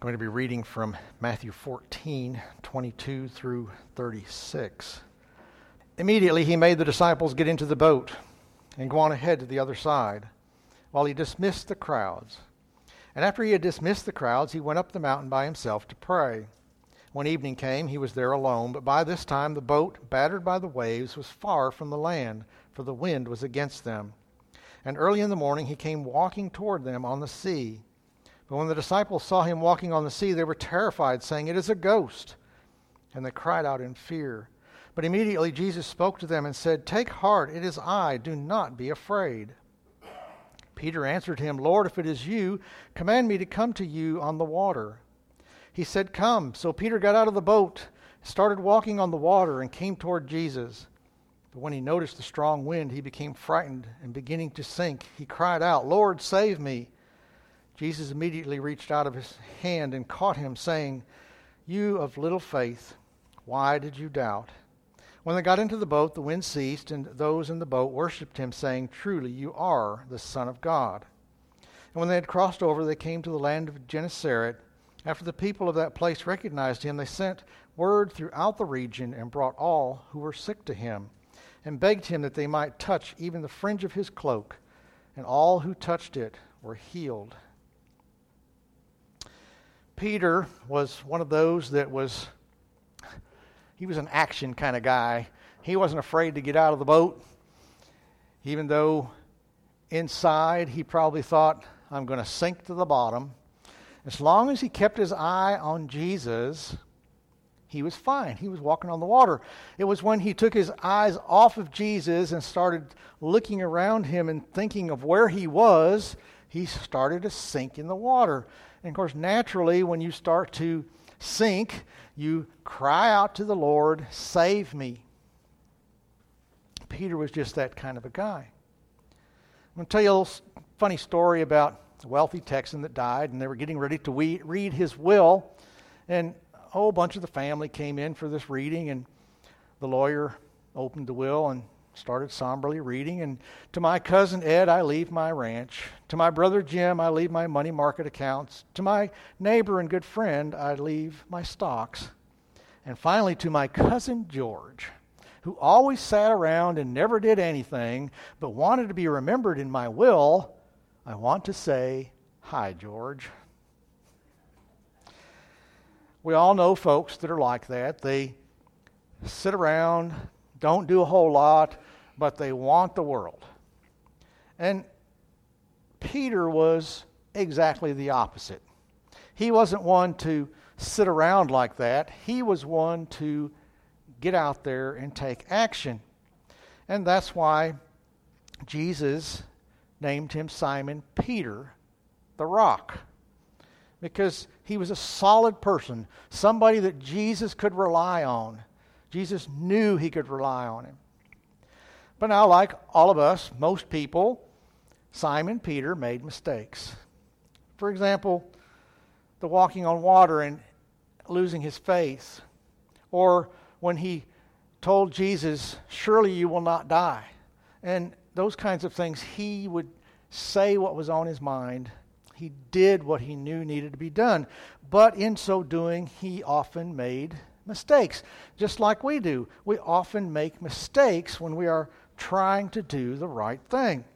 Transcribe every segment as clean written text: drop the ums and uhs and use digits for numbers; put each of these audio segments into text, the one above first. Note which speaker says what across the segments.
Speaker 1: I'm going to be reading from Matthew 14, 22 through 36. Immediately he made the disciples get into the boat and go on ahead to the other side, while he dismissed the crowds. And after he had dismissed the crowds, he went up the mountain by himself to pray. When evening came, he was there alone, but by this time the boat, battered by the waves, was far from the land, for the wind was against them. And early in the morning he came walking toward them on the sea. But when the disciples saw him walking on the sea, they were terrified, saying, "It is a ghost." And they cried out in fear. But immediately Jesus spoke to them and said, "Take heart, it is I, do not be afraid." Peter answered him, "Lord, if it is you, command me to come to you on the water." He said, "Come." So Peter got out of the boat, started walking on the water, and came toward Jesus. But when he noticed the strong wind, he became frightened, and beginning to sink, he cried out, "Lord, save me." Jesus immediately reached out of his hand and caught him, saying, "You of little faith, why did you doubt?" When they got into the boat, the wind ceased, and those in the boat worshipped him, saying, "Truly you are the Son of God." And when they had crossed over, they came to the land of Gennesaret. After the people of that place recognized him, they sent word throughout the region and brought all who were sick to him, and begged him that they might touch even the fringe of his cloak. And all who touched it were healed. Peter was one of those he was an action kind of guy. He wasn't afraid to get out of the boat, even though inside he probably thought, "I'm going to sink to the bottom." As long as he kept his eye on Jesus, he was fine. He was walking on the water. It was when he took his eyes off of Jesus and started looking around him and thinking of where he was, he started to sink in the water. And of course, naturally, when you start to sink, you cry out to the Lord, "Save me." Peter was just that kind of a guy. I'm going to tell you a little funny story about a wealthy Texan that died, and they were getting ready to read his will. And a whole bunch of the family came in for this reading, and the lawyer opened the will and started somberly reading. "And to my cousin Ed, I leave my ranch. To my brother Jim, I leave my money market accounts. To my neighbor and good friend, I leave my stocks. And finally, to my cousin George, who always sat around and never did anything, but wanted to be remembered in my will, I want to say, hi, George." We all know folks that are like that. They sit around, don't do a whole lot, but they want the world. And Peter was exactly the opposite. He wasn't one to sit around like that. He was one to get out there and take action. And that's why Jesus named him Simon Peter, the rock. Because he was a solid person, somebody that Jesus could rely on. Jesus knew he could rely on him. But now, like all of us, most people, Simon Peter made mistakes. For example, the walking on water and losing his faith. Or when he told Jesus, "Surely you will not die." And those kinds of things, he would say what was on his mind. He did what he knew needed to be done. But in so doing, he often made mistakes, just like we do. We often make mistakes when we are trying to do the right thing.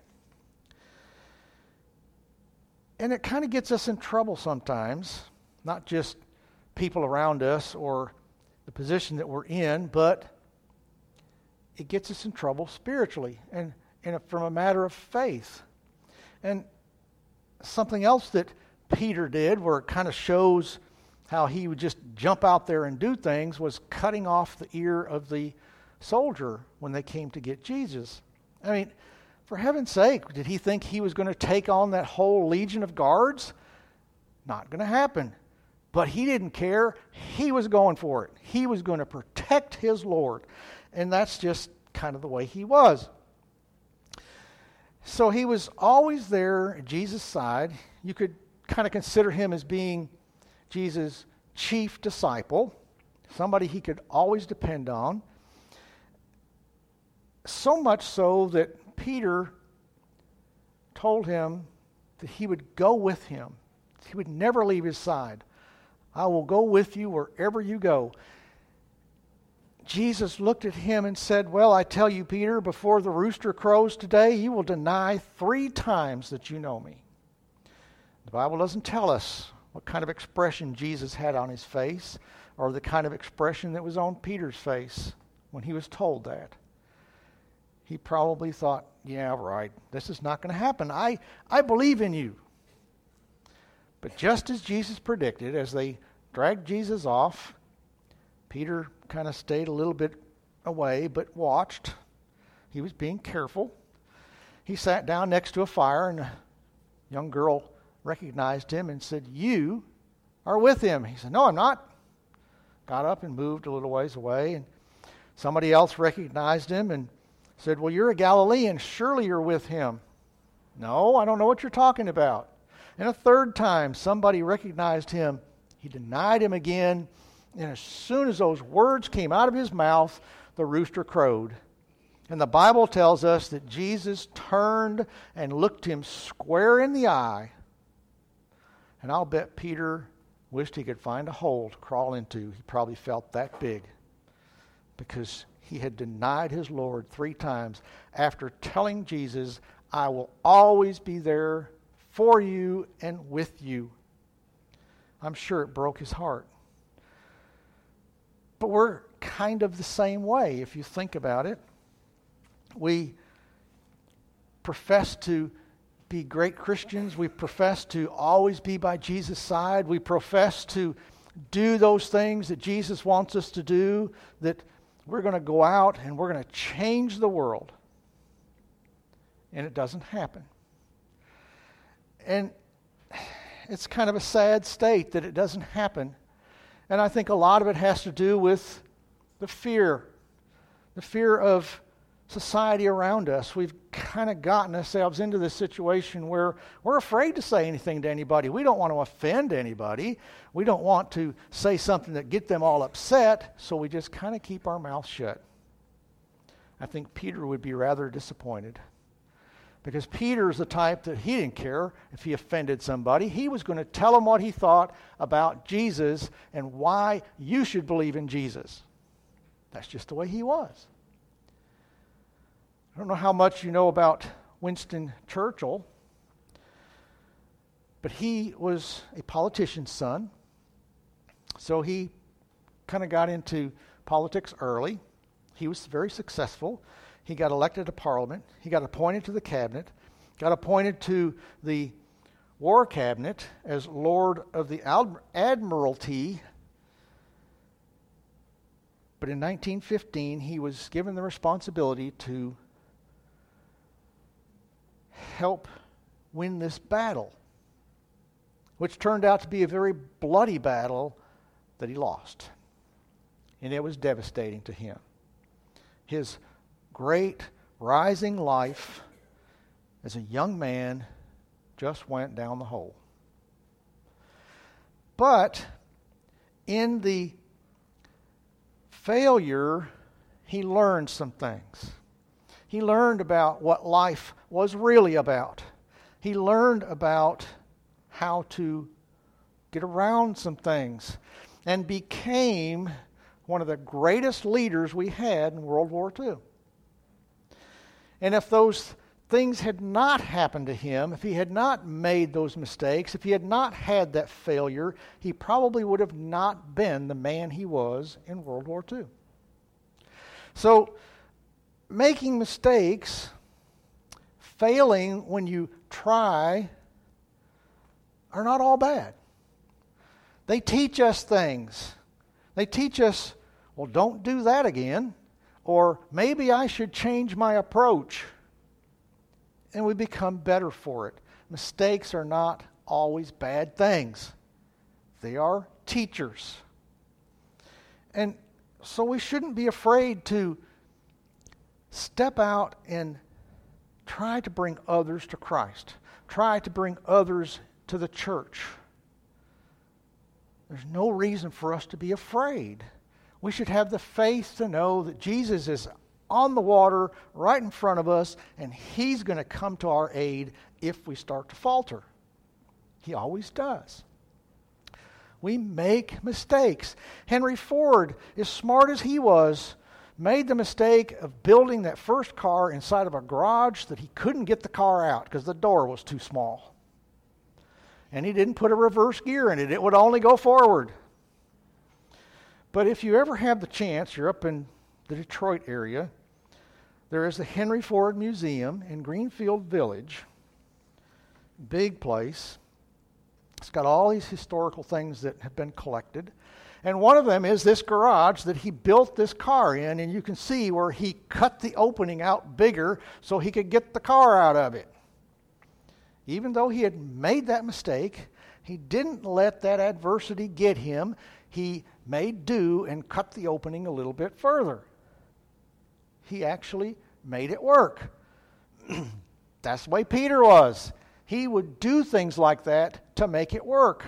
Speaker 1: And it kind of gets us in trouble sometimes, not just people around us or the position that we're in, but it gets us in trouble spiritually and from a matter of faith. And something else that Peter did, where it kind of shows how he would just jump out there and do things, was cutting off the ear of the soldier when they came to get Jesus. I mean, for heaven's sake, did he think he was going to take on that whole legion of guards? Not going to happen. But he didn't care. He was going for it. He was going to protect his Lord. And that's just kind of the way he was. So he was always there at Jesus' side. You could kind of consider him as being Jesus' chief disciple, somebody he could always depend on. So much so that Peter told him that he would go with him. He would never leave his side I will go with you wherever you go. Jesus looked at him and said, well, I tell you, Peter, before the rooster crows today, you will deny 3 times that you know me. The Bible doesn't tell us what kind of expression Jesus had on his face or the kind of expression that was on Peter's face when he was told that. He probably thought, yeah, right, this is not going to happen. I believe in you. But just as Jesus predicted, as they dragged Jesus off, Peter kind of stayed a little bit away, but watched. He was being careful. He sat down next to a fire, and a young girl recognized him and said, you are with him. He said, no, I'm not. Got up and moved a little ways away, and somebody else recognized him and said, well, you're a Galilean. Surely you're with him. No, I don't know what you're talking about. And a third time, somebody recognized him. He denied him again. And as soon as those words came out of his mouth, the rooster crowed. And the Bible tells us that Jesus turned and looked him square in the eye. And I'll bet Peter wished he could find a hole to crawl into. He probably felt that big, because he had denied his Lord 3 times after telling Jesus, I will always be there for you and with you. I'm sure it broke his heart. But we're kind of the same way, if you think about it. We profess to be great Christians. We profess to always be by Jesus' side. We profess to do those things that Jesus wants us to do, that we're going to go out and we're going to change the world. And it doesn't happen. And it's kind of a sad state that it doesn't happen. And I think a lot of it has to do with the fear of society around us. We've kind of gotten ourselves into this situation where we're afraid to say anything to anybody. We don't want to offend anybody. We don't want to say something that get them all upset, so we just kind of keep our mouth shut. I think Peter would be rather disappointed, because Peter's the type that he didn't care if he offended somebody. He was going to tell them what he thought about Jesus and why you should believe in Jesus. That's just the way he was. I don't know how much you know about Winston Churchill, but he was a politician's son. So he kind of got into politics early. He was very successful. He got elected to Parliament. He got appointed to the cabinet, got appointed to the War Cabinet as Lord of the Admiralty. But in 1915, he was given the responsibility to help win this battle, which turned out to be a very bloody battle that he lost. And it was devastating to him. His great rising life as a young man just went down the hole. But in the failure, he learned some things. He learned about what life was really about. He learned about how to get around some things and became one of the greatest leaders we had in World War II. And if those things had not happened to him, if he had not made those mistakes, if he had not had that failure, he probably would have not been the man he was in World War II. So, making mistakes, failing when you try, are not all bad. They teach us things. They teach us, well, don't do that again, or maybe I should change my approach. And we become better for it. Mistakes are not always bad things. They are teachers. And so we shouldn't be afraid to step out and try to bring others to Christ. Try to bring others to the church. There's no reason for us to be afraid. We should have the faith to know that Jesus is on the water right in front of us, and He's going to come to our aid if we start to falter. He always does. We make mistakes. Henry Ford, as smart as he was, made the mistake of building that first car inside of a garage that he couldn't get the car out because the door was too small. And he didn't put a reverse gear in it. It would only go forward. But if you ever have the chance, you're up in the Detroit area, there is the Henry Ford Museum in Greenfield Village. Big place. It's got all these historical things that have been collected. And one of them is this garage that he built this car in, and you can see where he cut the opening out bigger so he could get the car out of it. Even though he had made that mistake, he didn't let that adversity get him. He made do and cut the opening a little bit further. He actually made it work. That's the way Peter was. He would do things like that to make it work.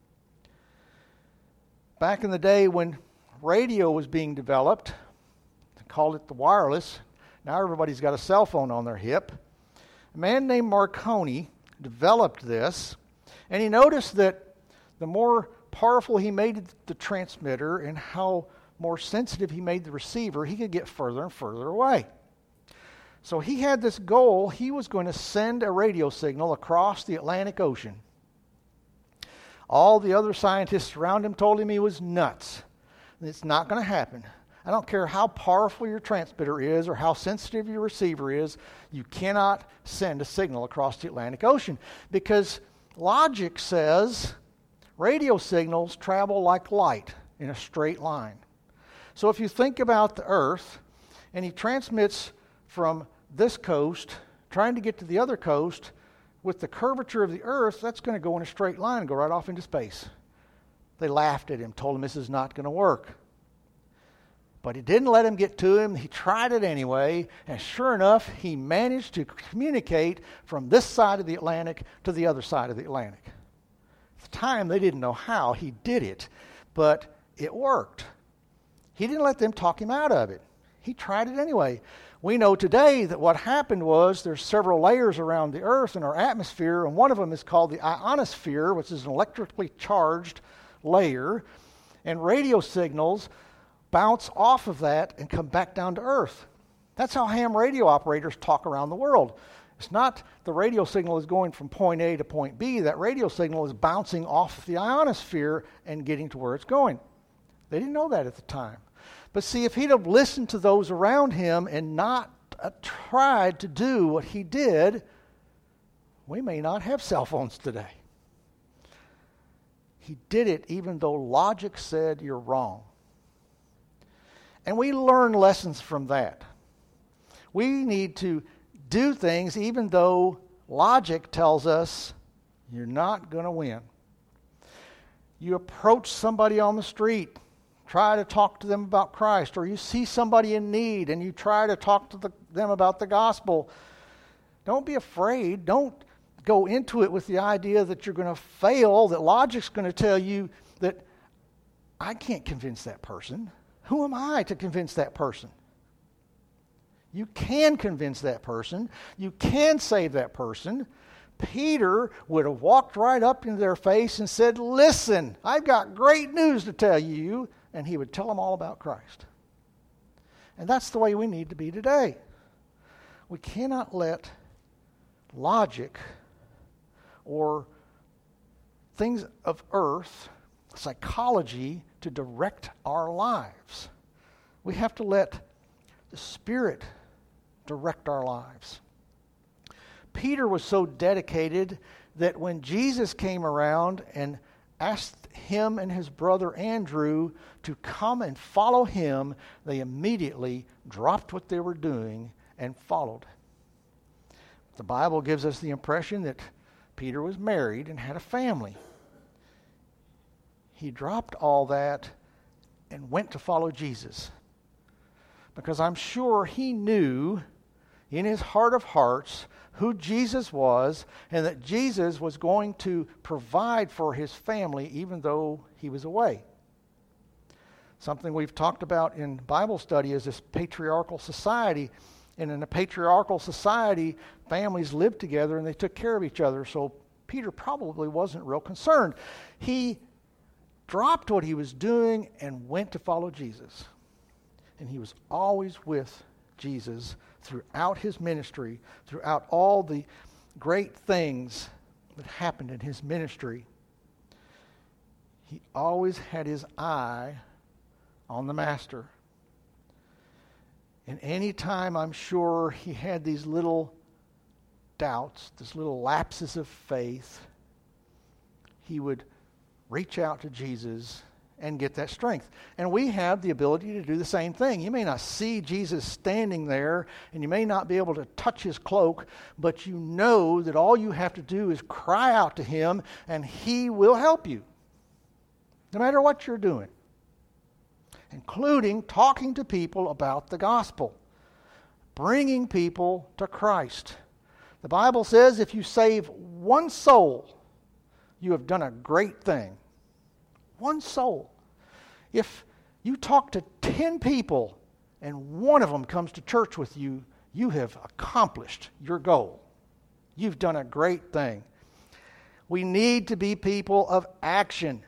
Speaker 1: Back in the day when radio was being developed, they called it the wireless. Now everybody's got a cell phone on their hip. A man named Marconi developed this, and he noticed that the more powerful he made the transmitter and how more sensitive he made the receiver, he could get further and further away. So he had this goal. He was going to send a radio signal across the Atlantic Ocean. All the other scientists around him told him he was nuts. It's not going to happen. I don't care how powerful your transmitter is or how sensitive your receiver is, you cannot send a signal across the Atlantic Ocean because logic says radio signals travel like light in a straight line. So if you think about the Earth and he transmits from this coast, trying to get to the other coast, with the curvature of the Earth, that's going to go in a straight line and go right off into space. They laughed at him, told him this is not going to work. But he didn't let him get to him. He tried it anyway, and sure enough, he managed to communicate from this side of the Atlantic to the other side of the Atlantic. At the time, they didn't know how he did it, but it worked. He didn't let them talk him out of it. He tried it anyway. We know today that what happened was there's several layers around the Earth in our atmosphere, and one of them is called the ionosphere, which is an electrically charged layer, and radio signals bounce off of that and come back down to Earth. That's how ham radio operators talk around the world. It's not the radio signal is going from point A to point B. That radio signal is bouncing off the ionosphere and getting to where it's going. They didn't know that at the time. But see, if he'd have listened to those around him and not tried to do what he did, we may not have cell phones today. He did it even though logic said you're wrong. And we learn lessons from that. We need to do things even though logic tells us you're not going to win. You approach somebody on the street, try to talk to them about Christ, or you see somebody in need and you try to talk to them about the gospel. Don't be afraid. Don't go into it with the idea that you're going to fail, that logic's going to tell you that I can't convince that person. Who am I to convince that person? You can convince that person. You can save that person. Peter would have walked right up into their face and said, "Listen, I've got great news to tell you." And he would tell them all about Christ. And that's the way we need to be today. We cannot let logic or things of earth, psychology, to direct our lives. We have to let the Spirit direct our lives. Peter was so dedicated that when Jesus came around and asked him and his brother Andrew to come and follow him, they immediately dropped what they were doing and followed. The Bible gives us the impression that Peter was married and had a family. He dropped all that and went to follow Jesus. Because I'm sure he knew in his heart of hearts who Jesus was and that Jesus was going to provide for his family even though he was away. Something we've talked about in Bible study is this patriarchal society. And in a patriarchal society, families lived together and they took care of each other. So Peter probably wasn't real concerned. He dropped what he was doing and went to follow Jesus. And he was always with Jesus throughout his ministry, throughout all the great things that happened in his ministry. He always had his eye on the Master. And any time I'm sure he had these little doubts, these little lapses of faith, he would reach out to Jesus and get that strength. And we have the ability to do the same thing. You may not see Jesus standing there, and you may not be able to touch his cloak, but you know that all you have to do is cry out to him, and he will help you, no matter what you're doing, including talking to people about the gospel, bringing people to Christ. The Bible says if you save one soul, you have done a great thing. One soul. If you talk to 10 people and one of them comes to church with you, you have accomplished your goal. You've done a great thing. We need to be people of action.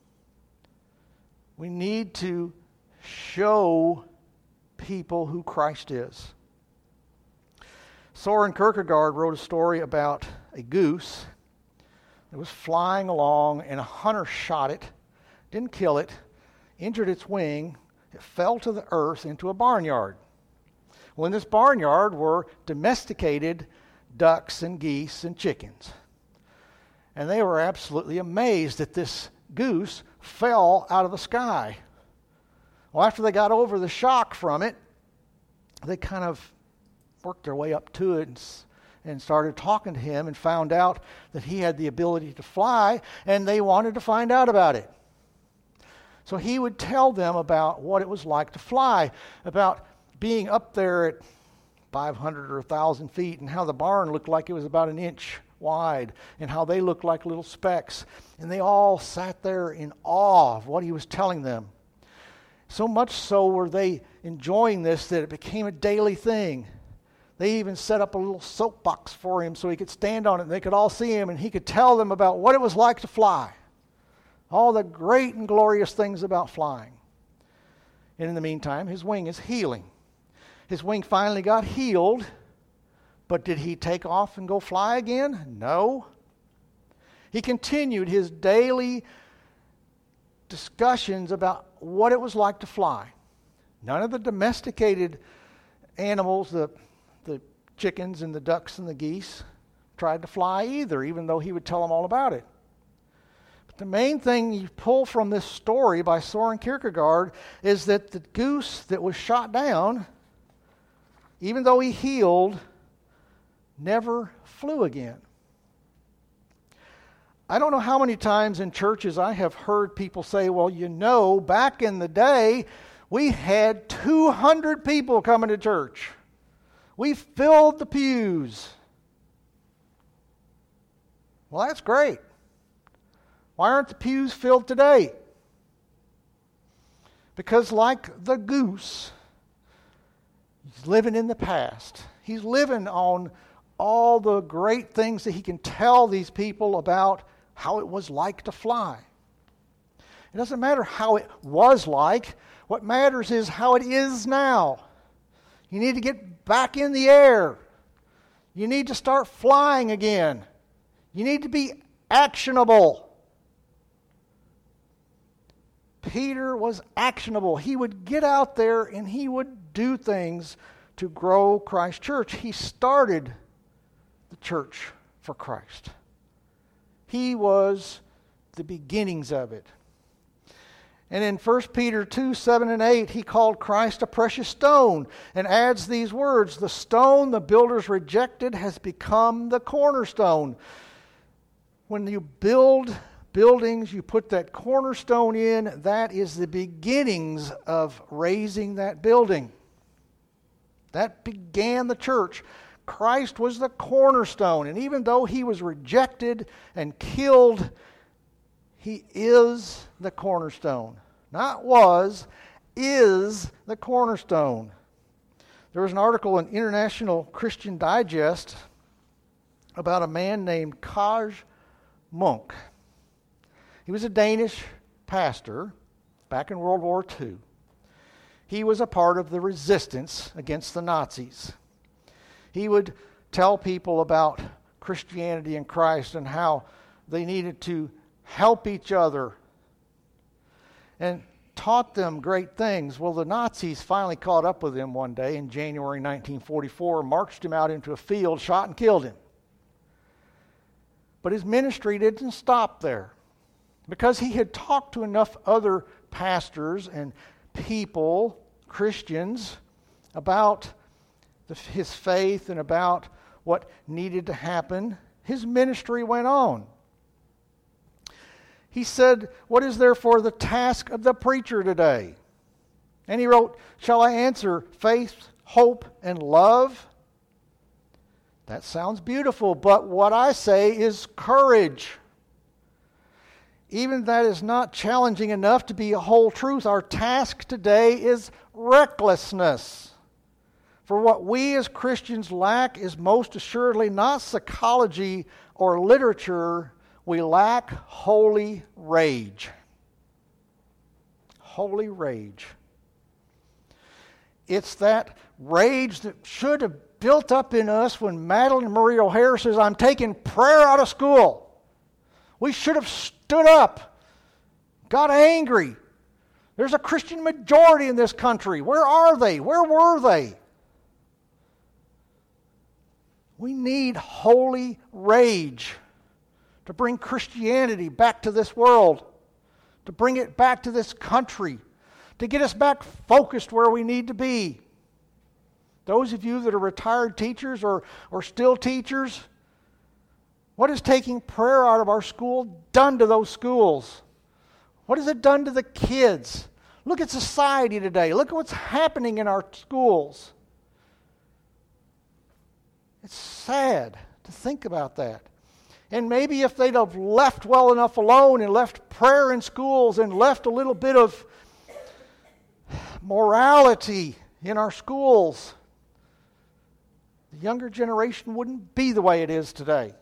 Speaker 1: We need to show people who Christ is. Soren Kierkegaard wrote a story about a goose that was flying along, and a hunter shot it, didn't kill it, injured its wing. It fell to the earth into a barnyard. Well, in this barnyard were domesticated ducks and geese and chickens. And they were absolutely amazed that this goose fell out of the sky. Well, after they got over the shock from it, they kind of worked their way up to it and started talking to him and found out that he had the ability to fly, and they wanted to find out about it. So he would tell them about what it was like to fly, about being up there at 500 or 1,000 feet, and how the barn looked like it was about an inch wide, and how they looked like little specks. And they all sat there in awe of what he was telling them. So much so were they enjoying this that it became a daily thing. They even set up a little soapbox for him so he could stand on it and they could all see him, and he could tell them about what it was like to fly. All the great and glorious things about flying. And in the meantime, his wing is healing. His wing finally got healed, but did he take off and go fly again? No. He continued his daily discussions about what it was like to fly. None of the domesticated animals, the chickens and the ducks and the geese, tried to fly either, even though he would tell them all about it. But the main thing you pull from this story by Soren Kierkegaard is that the goose that was shot down, even though he healed, never flew again. I don't know how many times in churches I have heard people say, well, you know, back in the day, we had 200 people coming to church. We filled the pews. Well, that's great. Why aren't the pews filled today? Because like the goose, he's living in the past. He's living on all the great things that he can tell these people about how it was like to fly. It doesn't matter how it was like. What matters is how it is now. You need to get back in the air. You need to start flying again. You need to be actionable. Peter was actionable. He would get out there and he would do things to grow Christ's church. He started the church for Christ. He was the beginnings of it. And in 1 Peter 2, 7 and 8, he called Christ a precious stone and adds these words, the stone the builders rejected has become the cornerstone. When you build buildings, you put that cornerstone in, that is the beginnings of raising that building. That began the church. Christ was the cornerstone, and even though he was rejected and killed, he is the cornerstone. Not was, is the cornerstone. There was an article in International Christian Digest about a man named Kaj Munk. He was a Danish pastor back in World War II. He was a part of the resistance against the Nazis. He would tell people about Christianity and Christ and how they needed to help each other and taught them great things. Well, the Nazis finally caught up with him one day in January 1944, marched him out into a field, shot and killed him. But his ministry didn't stop there, because he had talked to enough other pastors and people, Christians, about his faith and about what needed to happen. His ministry went on. He said, "What is therefore the task of the preacher today?" And he wrote, "Shall I answer faith, hope, and love?" That sounds beautiful, but what I say is courage. Even that is not challenging enough to be a whole truth. Our task today is recklessness. For what we as Christians lack is most assuredly not psychology or literature. We lack holy rage. Holy rage. It's that rage that should have built up in us when Madeline Murray O'Hare says, "I'm taking prayer out of school." We should have stood up, got angry. There's a Christian majority in this country. Where are they? Where were they? We need holy rage to bring Christianity back to this world, to bring it back to this country, to get us back focused where we need to be. Those of you that are retired teachers or still teachers, what has taking prayer out of our school done to those schools? What has it done to the kids? Look at society today. Look at what's happening in our schools. It's sad to think about that. And maybe if they'd have left well enough alone and left prayer in schools and left a little bit of morality in our schools, the younger generation wouldn't be the way it is today.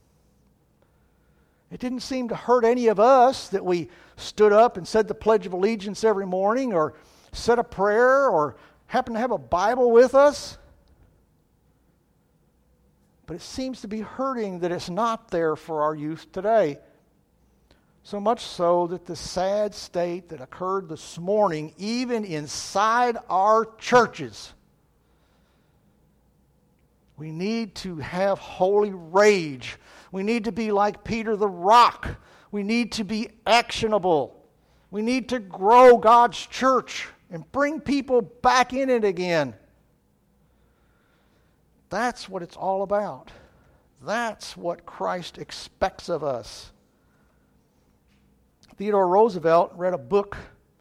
Speaker 1: It didn't seem to hurt any of us that we stood up and said the Pledge of Allegiance every morning or said a prayer or happened to have a Bible with us. But it seems to be hurting that it's not there for our youth today. So much so that the sad state that occurred this morning, even inside our churches, we need to have holy rage. We need to be like Peter the Rock. We need to be actionable. We need to grow God's church and bring people back in it again. That's what it's all about. That's what Christ expects of us. Theodore Roosevelt read a book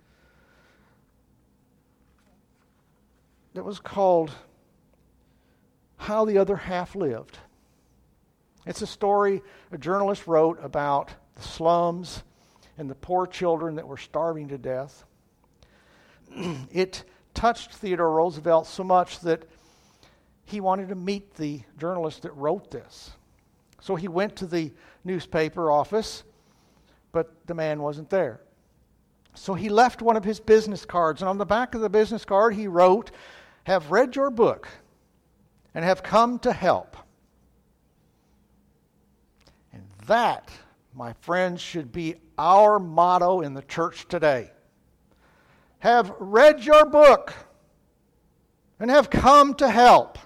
Speaker 1: that was called How the Other Half Lived. It's a story a journalist wrote about the slums and the poor children that were starving to death. It touched Theodore Roosevelt so much that he wanted to meet the journalist that wrote this. So he went to the newspaper office, but the man wasn't there. So he left one of his business cards, and on the back of the business card he wrote, "Have read your book and have come to help." And that, my friends, should be our motto in the church today. Have read your book and have come to help.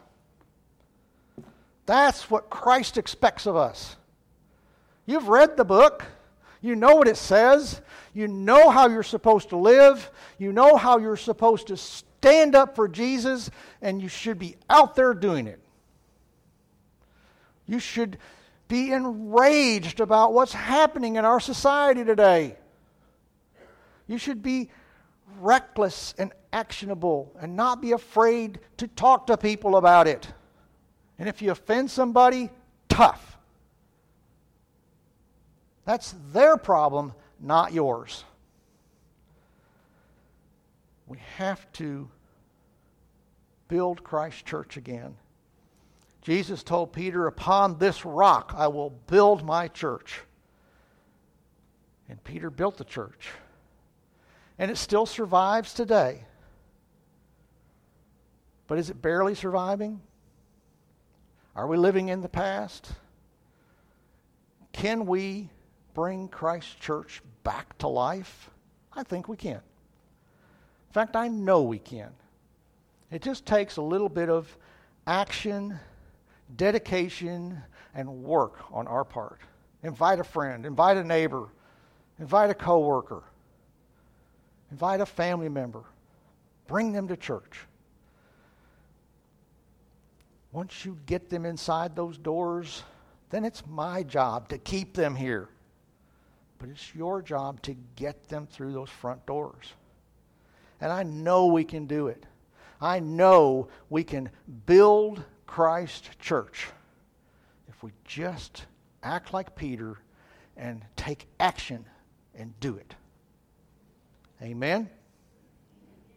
Speaker 1: That's what Christ expects of us. You've read the book. You know what it says. You know how you're supposed to live. You know how you're supposed to stand up for Jesus, and you should be out there doing it. You should be enraged about what's happening in our society today. You should be reckless and actionable and not be afraid to talk to people about it. And if you offend somebody, tough. That's their problem, not yours. We have to build Christ's church again. Jesus told Peter, "Upon this rock I will build my church." And Peter built the church. And it still survives today. But is it barely surviving? Are we living in the past? Can we bring Christ Church back to life? I think we can. In fact, I know we can. It just takes a little bit of action, dedication, and work on our part. Invite a friend, invite a neighbor, invite a coworker, invite a family member. Bring them to church. Once you get them inside those doors, then it's my job to keep them here. But it's your job to get them through those front doors. And I know we can do it. I know we can build Christ Church if we just act like Peter and take action and do it. Amen?